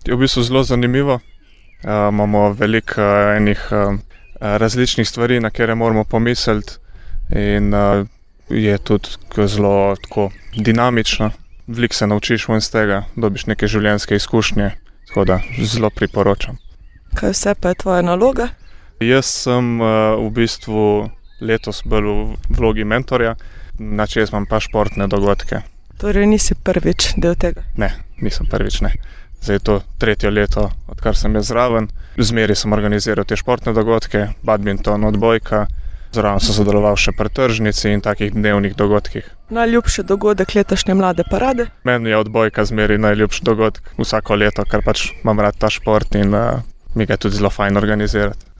Je v bistvu zelo zanimivo. Imamo veliko enih različnih stvari, na katere moramo pomisliti in je tudi zelo tako dinamično. Veliko se naučiš ven z tega, dobiš neke življenjske izkušnje, tako da zelo priporočam. Kaj vse pa je tvoja naloga? Jaz sem v bistvu letos bolj v vlogi mentorja, jaz imam pa športne dogodke. Torej nisi prvič del tega? Ne, nisem prvič, ne. Zdaj je to 3. leto, odkar sem jaz zraven. Zmeri sem organiziral te športne dogodke, badminton, odbojka. Zraven sem sodeloval še pri tržnici in takih dnevnih dogodkih. Najljubši dogodek letošnje mlade parade? Meni je odbojka zmeri najljubši dogodek vsako leto, ker pač imam rad ta šport in mi ga je tudi zelo fajn organizirati.